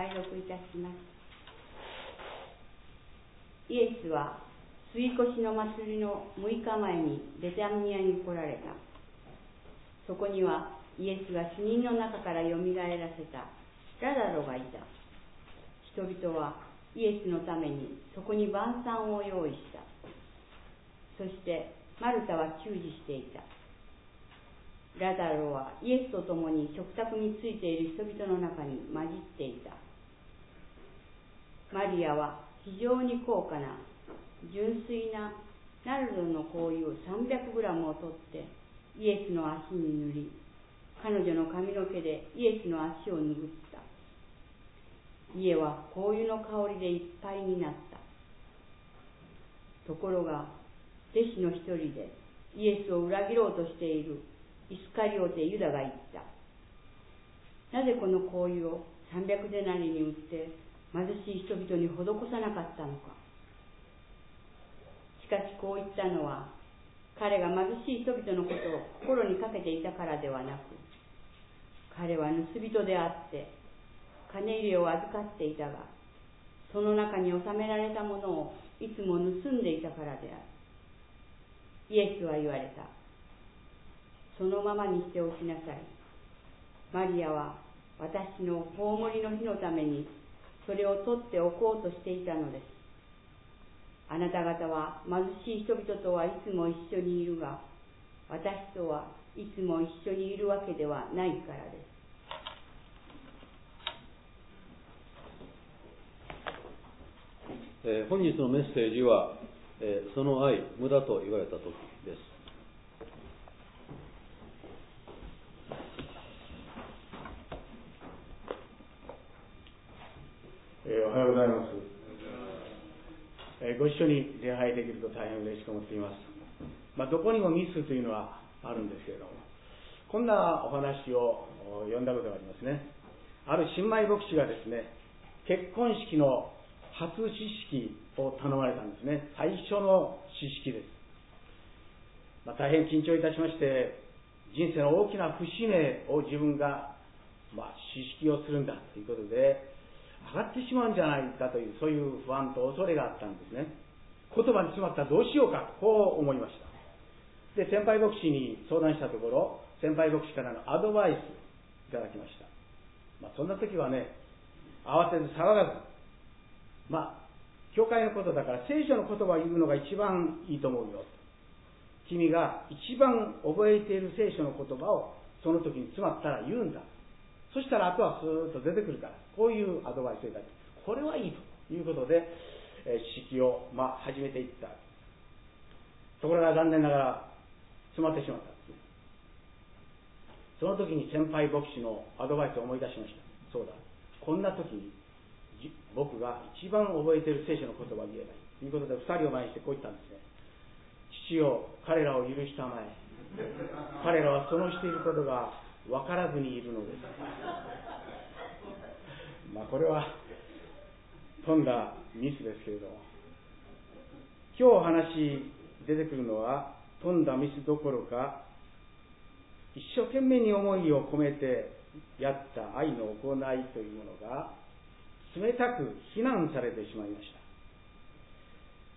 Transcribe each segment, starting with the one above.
拝読いたします。イエスは杉越の祭りの6日前にベタニアに来られた。そこにはイエスが死人の中からよみがえらせたラザロがいた。人々はイエスのためにそこに晩餐を用意した。そしてマルタは給仕していた。ラザロはイエスと共に食卓についている人々の中に混じっていた。マリアは非常に高価な純粋なナルドの香油300グラムを取ってイエスの足に塗り、彼女の髪の毛でイエスの足を拭った。家は香油の香りでいっぱいになった。ところが弟子の一人でイエスを裏切ろうとしているイスカリオテユダが言った。なぜこの香油を300デナリに売って貧しい人々に施さなかったのか。しかしこう言ったのは彼が貧しい人々のことを心にかけていたからではなく、彼は盗人であって金入れを預かっていたが、その中に収められたものをいつも盗んでいたからである。イエスは言われた。そのままにしておきなさい。マリアは私の葬りの日のためにそれを取っておこうとしていたのです。あなた方は貧しい人々とはいつも一緒にいるが、私とはいつも一緒にいるわけではないからです。 本日のメッセージは、その愛、無駄と言われた時です。 おはようございます。ご一緒に礼拝できると大変嬉しく思っています。どこにもミスというのはあるんですけれども、こんなお話を読んだことがありますね。ある新米牧師がですね、結婚式の初知識を頼まれたんですね。最初の知識です。大変緊張いたしまして、人生の大きな節目を自分が知識をするんだということで上がってしまうんじゃないかという、そういう不安と恐れがあったんですね。言葉に詰まったらどうしようかとこう思いました。で、先輩牧師に相談したところ、先輩牧師からのアドバイスいただきました。そんな時はね、慌てず騒がず、教会のことだから聖書の言葉を言うのが一番いいと思うよ。君が一番覚えている聖書の言葉をその時に詰まったら言うんだ。そしたらあとはスーッと出てくるから、こういうアドバイスをいただき、これはいいということで、式を始めていった。ところが残念ながら詰まってしまったんですね。その時に先輩牧師のアドバイスを思い出しました。そうだ、こんな時に僕が一番覚えている聖書の言葉を言えばいいということで、二人を前にしてこう言ったんですね。父よ、彼らを許したまえ。彼らはそのしていることが分からずにいるのです。これはとんだミスですけれども、今日お話出てくるのはとんだミスどころか、一生懸命に思いを込めてやった愛の行いというものが冷たく非難されてしまいました。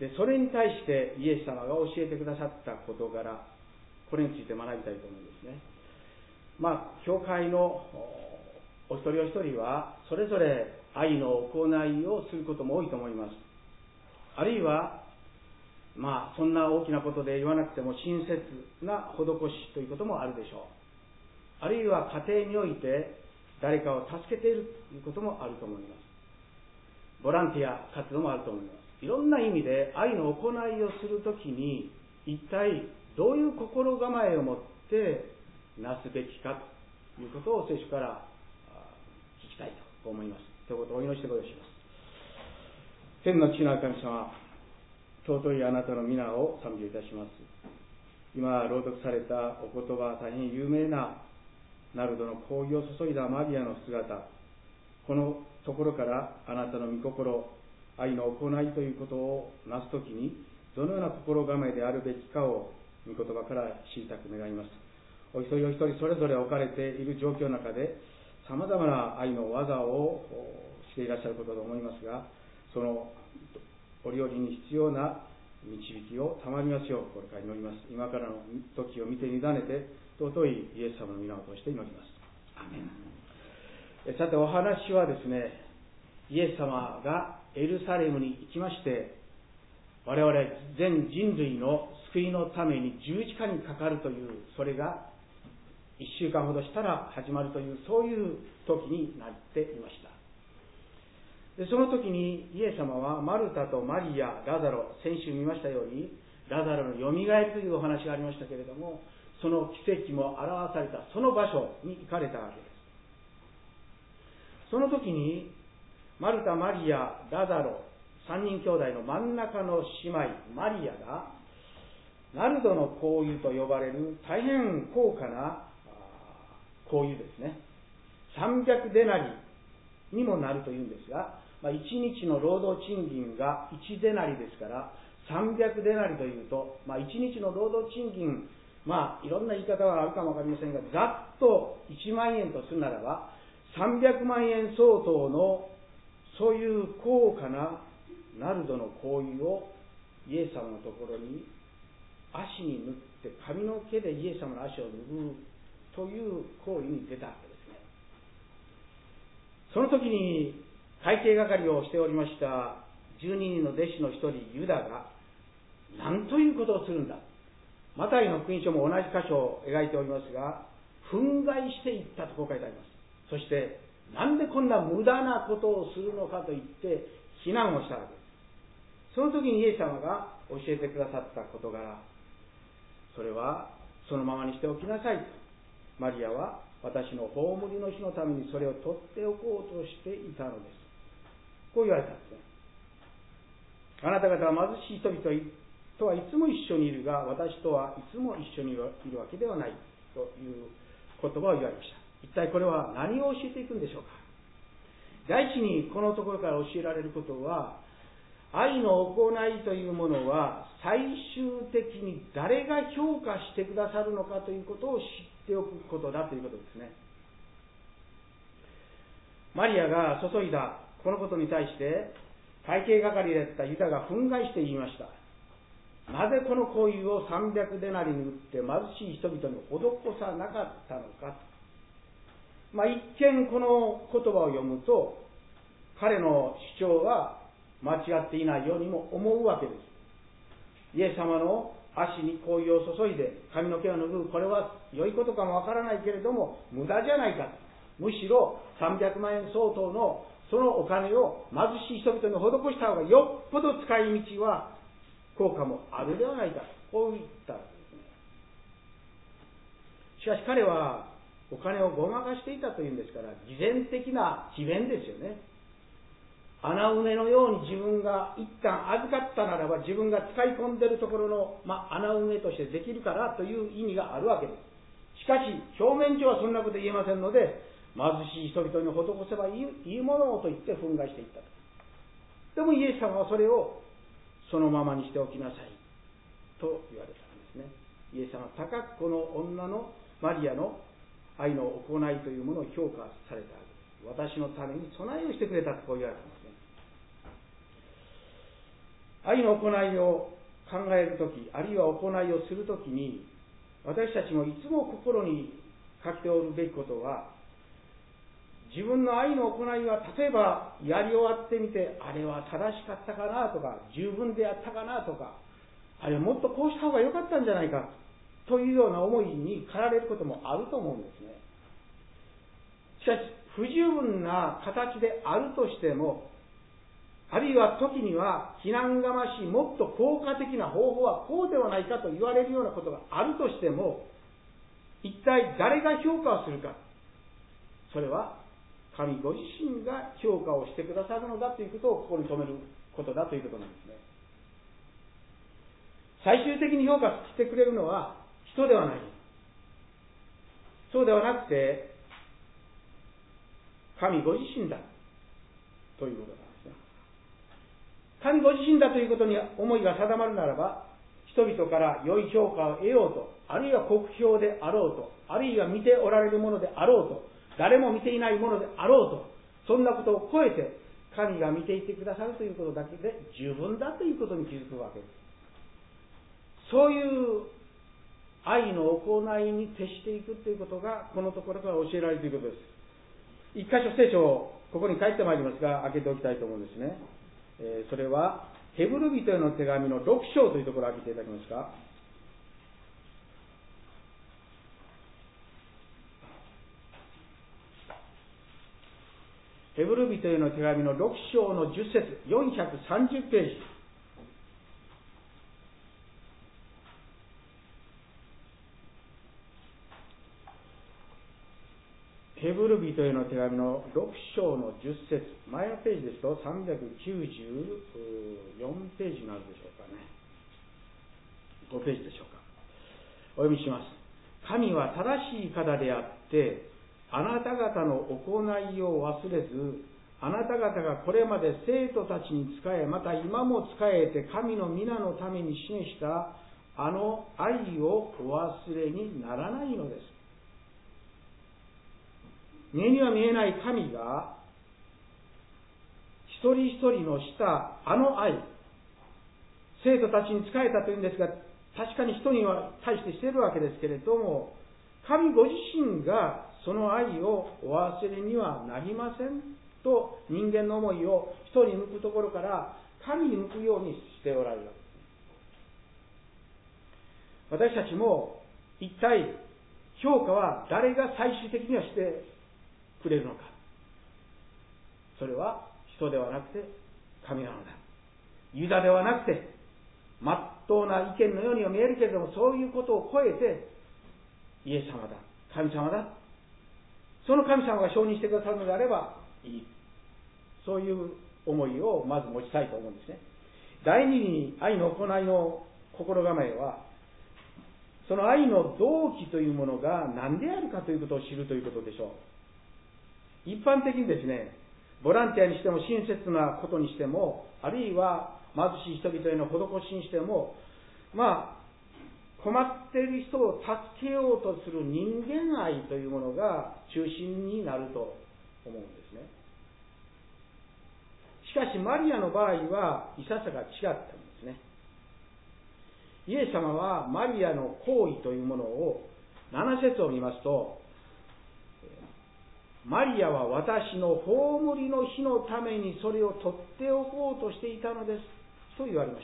で、それに対してイエス様が教えてくださった事柄、これについて学びたいと思うんですね。教会のお一人お一人はそれぞれ愛の行いをすることも多いと思います。あるいはそんな大きなことで言わなくても親切な施しということもあるでしょう。あるいは家庭において誰かを助けているということもあると思います。ボランティア活動もあると思います。いろんな意味で愛の行いをするときに一体どういう心構えを持ってなすべきかということを聖書から聞きたいと思います。ということをお祈りしてご用意します。天の父なる神様、尊いあなたの皆を賛美いたします。今朗読されたお言葉、大変有名なナルドの香油を注いだマリアの姿、このところからあなたの御心、愛の行いということをなすときにどのような心構えであるべきかを御言葉から知りたく願います。お一人お一人それぞれ置かれている状況の中でさまざまな愛の技をしていらっしゃることと思いますが、その折々に必要な導きをたまりますようこれから祈ります。今からの時を見て委ねて尊いイエス様の皆を通して祈ります。アメン。さて、お話はですね、イエス様がエルサレムに行きまして、我々全人類の救いのために十字架にかかるという、それが1週間ほどしたら始まるという、そういう時になっていました。でその時にイエス様はマルタとマリア、ラザロ、先週見ましたようにラザロのよみがえりというお話がありましたけれども、その奇跡も表されたその場所に行かれたわけです。その時にマルタ、マリア、ラザロ3人兄弟の真ん中の姉妹マリアがナルドの香油と呼ばれる大変高価な香油ですね、300デナリにもなるというんですが、1日の労働賃金が1デナリですから300デナリというと、1日の労働賃金、いろんな言い方があるかもわかりませんが、ざっと1万円とするならば300万円相当のそういう高価なナルドの香油をイエス様のところに足に塗って髪の毛でイエス様の足を拭うという行為に出たわけですね。その時に会計係をしておりました12人の弟子の一人ユダが何ということをするんだ。マタイの福音書も同じ箇所を描いておりますが、憤慨していったとこう書いてあります。そしてなんでこんな無駄なことをするのかと言って非難をしたわけです。その時にイエス様が教えてくださった事柄、それはそのままにしておきなさいと。マリアは私の葬りの日のためにそれを取っておこうとしていたのです。こう言われたんですね。あなた方は貧しい人々とはいつも一緒にいるが、私とはいつも一緒にいるわけではないという言葉を言われました。一体これは何を教えていくんでしょうか。第一にこのところから教えられることは、愛の行いというものは最終的に誰が評価してくださるのかということを知っておくことだということですね。マリアが注いだこのことに対して会計係だったユダが憤慨して言いました。なぜこの香油を300デナリに売って貧しい人々に施さなかったのかと。一見この言葉を読むと彼の主張は間違っていないようにも思うわけです。イエス様の足に香油を注いで髪の毛を拭う、これは良いことかもわからないけれども無駄じゃないかと。むしろ300万円相当のそのお金を貧しい人々に施した方がよっぽど使い道は効果もあるではないか、こう言ったわけですね。しかし彼はお金をごまかしていたというんですから、偽善的な詭弁ですよね。穴埋めのように自分が一旦預かったならば自分が使い込んでいるところの、穴埋めとしてできるからという意味があるわけです。しかし表面上はそんなこと言えませんので、貧しい人々に施せばいいものをと言って憤慨していったと。でもイエス様はそれをそのままにしておきなさいと言われたんですね。イエス様は高くこの女のマリアの愛の行いというものを評価されたわけです。私のために備えをしてくれたとこう言われたんですね。愛の行いを考えるとき、あるいは行いをするときに、私たちもいつも心にかけておるべきことは、自分の愛の行いが例えばやり終わってみて、あれは正しかったかなとか、十分であったかなとか、あれもっとこうした方が良かったんじゃないかというような思いに駆られることもあると思うんですね。しかし不十分な形であるとしても、あるいは時には非難がましいもっと効果的な方法はこうではないかと言われるようなことがあるとしても、一体誰が評価をするか、それは神ご自身が評価をしてくださるのだということをここに留めることだということなんですね。最終的に評価してくれるのは人ではない。そうではなくて神ご自身だということなんですね。神ご自身だということに思いが定まるならば、人々から良い評価を得ようと、あるいは酷評であろうと、あるいは見ておられるものであろうと、誰も見ていないものであろうと、そんなことを超えて神が見ていてくださるということだけで十分だということに気づくわけです。そういう愛の行いに徹していくということがこのところから教えられるということです。一箇所聖書をここに書いてまいりますが、開けておきたいと思うんですね。それはヘブル人への手紙の6章というところを開けていただけますか。ヘブル人への手紙の6章の10節430ページ。ヘブル人への手紙の6章の10節、前のページですと394ページになるでしょうかね。5ページでしょうか。お読みします。神は正しい方であって、あなた方の行いを忘れず、あなた方がこれまで生徒たちに仕え、また今も仕えて神の皆のために示したあの愛をお忘れにならないのです。目には見えない神が一人一人のしたあの愛、生徒たちに仕えたというんですが、確かに人には対してしているわけですけれども、神ご自身がその愛をお忘れにはなりませんと、人間の思いを人に向くところから神に向くようにしておられる。私たちも一体評価は誰が最終的にはしてくれるのか。それは人ではなくて神なのだ。ユダではなくて、まっとうな意見のようには見えるけれども、そういうことを超えてイエス様だ、神様だ、その神様が承認してくださるのであればいい、そういう思いをまず持ちたいと思うんですね。第二に、愛の行いの心構えは、その愛の動機というものが何であるかということを知るということでしょう。一般的にですね、ボランティアにしても親切なことにしても、あるいは貧しい人々への施しにしても、困っている人を助けようとする人間愛というものが中心になると思うんですね。しかしマリアの場合はいささか違ったんですね。イエス様はマリアの行為というものを7節を見ますと、マリアは私の葬りの日のためにそれを取っておこうとしていたのですと言われました。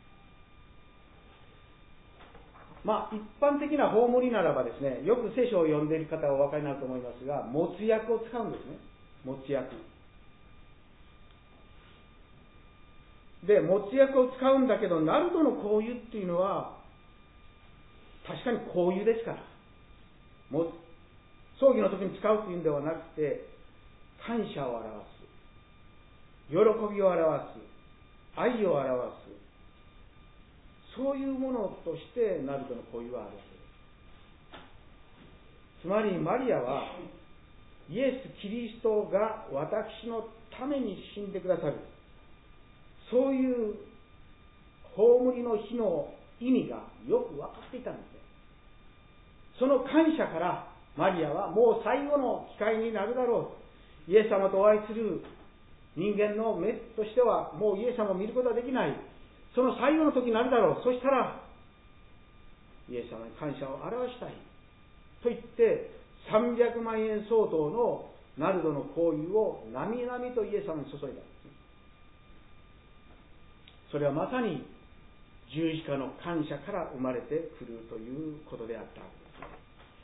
一般的な葬りならばですね、よく聖書を読んでいる方はお分かりになると思いますが、没薬を使うんですね。没薬で、没薬を使うんだけど、ナルドの香油っていうのは確かに香油ですから、葬儀の時に使うというんではなくて、感謝を表す、喜びを表す、愛を表す、そういうものとしてナルドの香油はあるわけです。つまりマリアはイエス・キリストが私のために死んでくださる、そういう葬りの日の意味がよく分かっていたんですね。その感謝からマリアはもう最後の機会になるだろう、イエス様とお会いする人間の目としてはもうイエス様を見ることはできない、その最後の時になるだろう、そしたらイエス様に感謝を表したいと言って300万円相当のナルドの香油をなみなみとイエス様に注いだんです。それはまさに十字架の感謝から生まれてくるということであったわけです。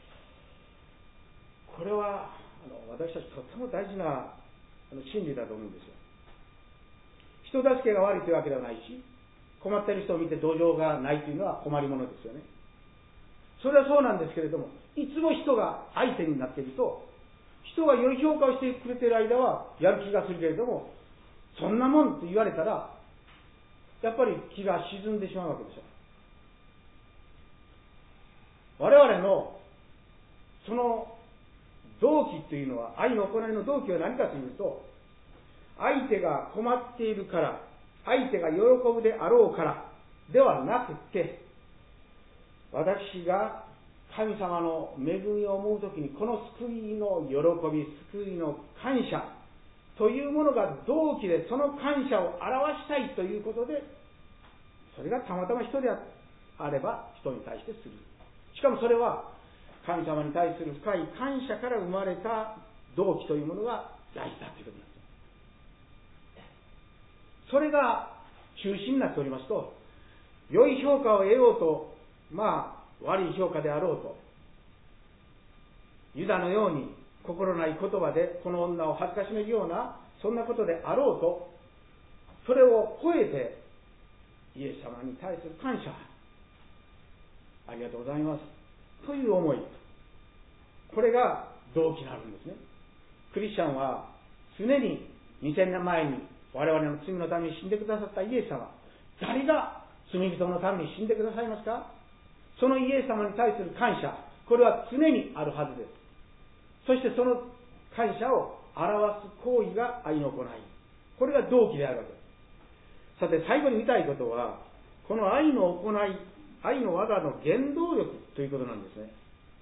これは私たちとっても大事な真理だと思うんですよ。人助けが悪いというわけではないし、困っている人を見て同情がないというのは困りものですよね。それはそうなんですけれども、いつも人が相手になっていると、人が良い評価をしてくれている間はやる気がするけれども、そんなもんと言われたらやっぱり気が沈んでしまうわけですよ。我々のその動機というのは、愛の行いの動機は何かというと、相手が困っているから、相手が喜ぶであろうからではなくて、私が神様の恵みを思うときに、この救いの喜び、救いの感謝、 というものが動機で、その感謝を表したいということで、それがたまたま人であれば人に対してする。しかもそれは神様に対する深い感謝から生まれた動機というものが大事だということなんです。それが中心になっておりますと、良い評価を得ようと、悪い評価であろうと、ユダのように心ない言葉でこの女を恥ずかしめるような、そんなことであろうと、それを超えてイエス様に対する感謝、ありがとうございますという思い、これが動機になるんですね。クリスチャンは常に2000年前に我々の罪のために死んでくださったイエス様、誰が罪人のために死んでくださいますか？そのイエス様に対する感謝、これは常にあるはずです。そしてその感謝を表す行為が愛の行い、これが動機であるわけです。さて最後に見たいことは、この愛の行い、愛の技の原動力ということなんですね。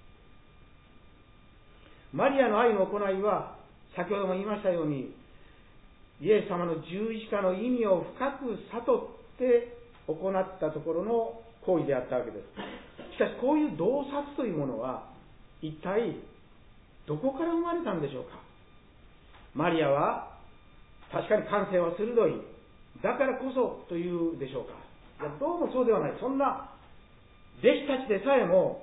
マリアの愛の行いは、先ほども言いましたように、イエス様の十字架の意味を深く悟って行ったところの行為であったわけです。しかしこういう洞察というものは一体どこから生まれたんでしょうか。マリアは確かに感性は鋭い、だからこそというでしょうか。いや、どうもそうではない。そんな弟子たちでさえも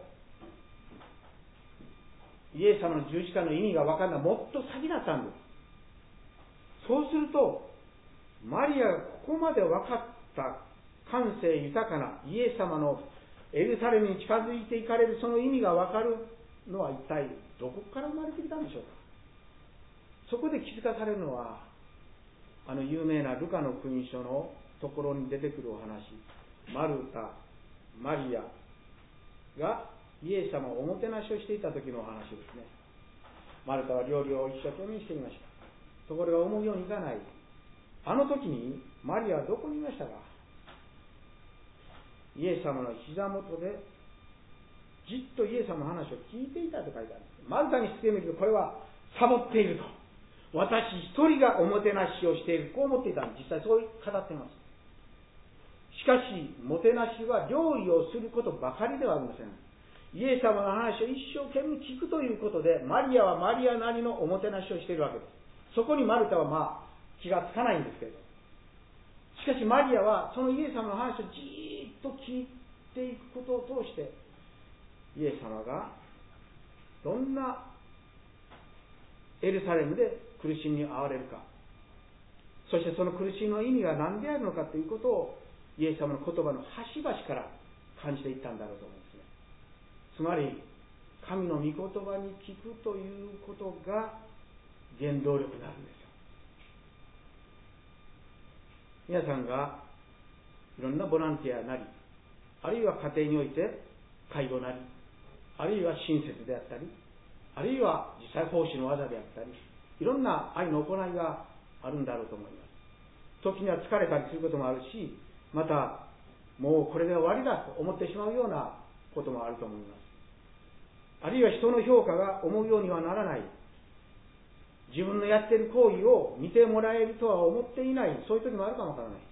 イエス様の十字架の意味が分かるのはもっと先だったんです。そうするとマリアがここまで分かった感性豊かなイエス様のエルサレムに近づいていかれるその意味が分かるのは一体どこから生まれてきたんでしょうか。そこで気づかされるのは、有名なルカの福音書のところに出てくるお話、マルタ、マリアがイエス様をおもてなしをしていた時のお話ですね。マルタは料理を一生懸命していました。ところが思うようにいかない。あの時にマリアはどこにいましたか。イエス様の膝元でじっとイエス様の話を聞いていたと書いてあるんです。マルタにしてみるとこれはサボっていると、私一人がおもてなしをしている、こう思っていたんです。実際そう語っています。しかしもてなしは料理をすることばかりではありません。イエス様の話を一生懸命聞くということで、マリアはマリアなりのおもてなしをしているわけです。そこにマルタは気がつかないんですけれど、しかしマリアはそのイエス様の話をじーっと聞いていくことを通して、イエス様がどんなエルサレムで苦しみに遭われるか、そしてその苦しみの意味が何であるのかということをイエス様の言葉の端々から感じていったんだろうと思いますね。つまり神の御言葉に聞くということが原動力になるんですよ。皆さんがいろんなボランティアなり、あるいは家庭において介護なり、あるいは親切であったり、あるいは実際奉仕の技であったり、いろんな愛の行いがあるんだろうと思います。時には疲れたりすることもあるし、またもうこれで終わりだと思ってしまうようなこともあると思います。あるいは人の評価が思うようにはならない、自分のやっている行為を見てもらえるとは思っていない、そういう時もあるかもわからない。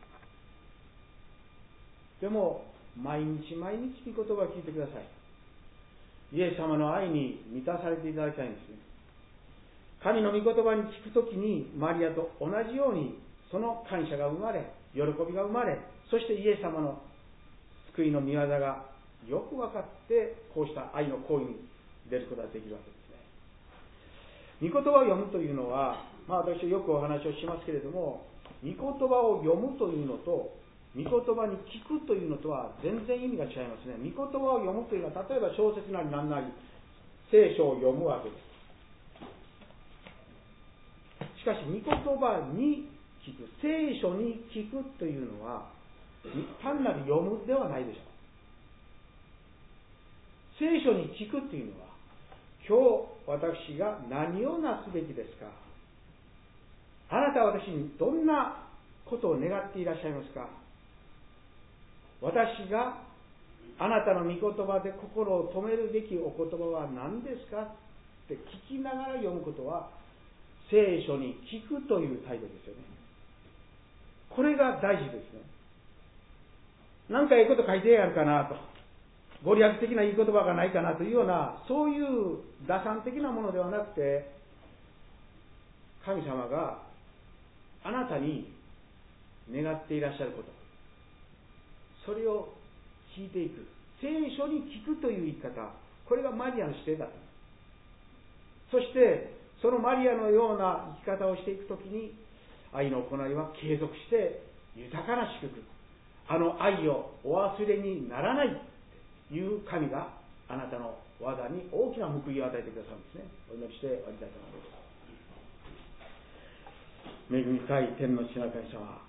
でも毎日毎日御言葉を聞いてください。イエス様の愛に満たされていただきたいんですね。神の御言葉に聞くときにマリアと同じようにその感謝が生まれ、喜びが生まれ、そしてイエス様の救いの御業がよく分かって、こうした愛の行為に出ることができるわけですね。御言葉を読むというのは、私はよくお話をしますけれども、御言葉を読むというのと御言葉に聞くというのとは全然意味が違いますね。御言葉を読むというのは、例えば小説なり何なり聖書を読むわけです。しかし御言葉に聞く、聖書に聞くというのは単なる読むではないでしょう。聖書に聞くというのは、今日私が何をなすべきですか、あなたは私にどんなことを願っていらっしゃいますか、私があなたの御言葉で心を止めるべきお言葉は何ですかって聞きながら読むことは、 聖書に聞くという態度ですよね。これが大事ですね。なんかいいこと書いてあるかなと、ご利益的ないい言葉がないかなというような、そういう打算的なものではなくて、神様があなたに願っていらっしゃること、それを聞いていく、聖書に聞くという言い方、これがマリアの姿勢だった。そしてそのマリアのような生き方をしていくときに、愛の行いは継続して豊かな祝福、あの愛をお忘れにならないという神があなたの技に大きな報いを与えてくださるんですね。お祈りして終わりたいと思います。恵み深い天の父なる神様、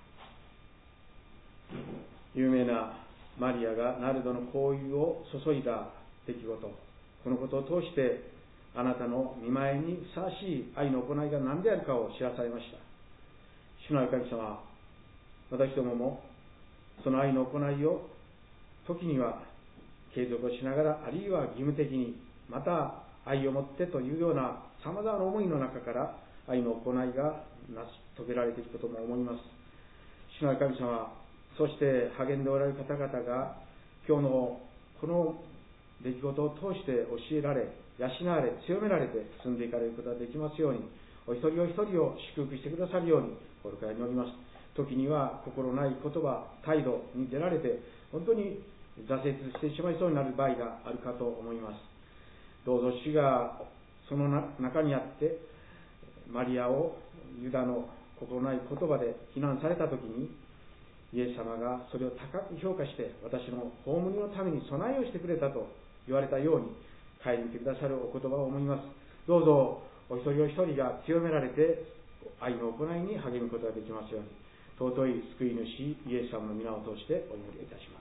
有名なマリアがナルドの香油を注いだ出来事、このことを通してあなたの御前にふさわしい愛の行いが何であるかを知らされました。主なる神様、私どももその愛の行いを時には継続をしながら、あるいは義務的に、また愛を持ってというようなさまざまな思いの中から愛の行いが成し遂げられていくことも思います。主なる神様、そして励んでおられる方々が今日のこの出来事を通して教えられ、養われ、強められて進んでいかれることができますように、お一人お一人を祝福してくださるように心から祈ります。時には心ない言葉、態度に出られて本当に挫折してしまいそうになる場合があるかと思います。どうぞ主がその中にあってマリアをユダの心ない言葉で非難されたときに、イエス様がそれを高く評価して、私の葬りのために備えをしてくれたと言われたように顧みてくださるお言葉を思います。どうぞお一人お一人が強められて愛の行いに励むことができますように、尊い救い主イエス様の皆を通してお祈りいたします。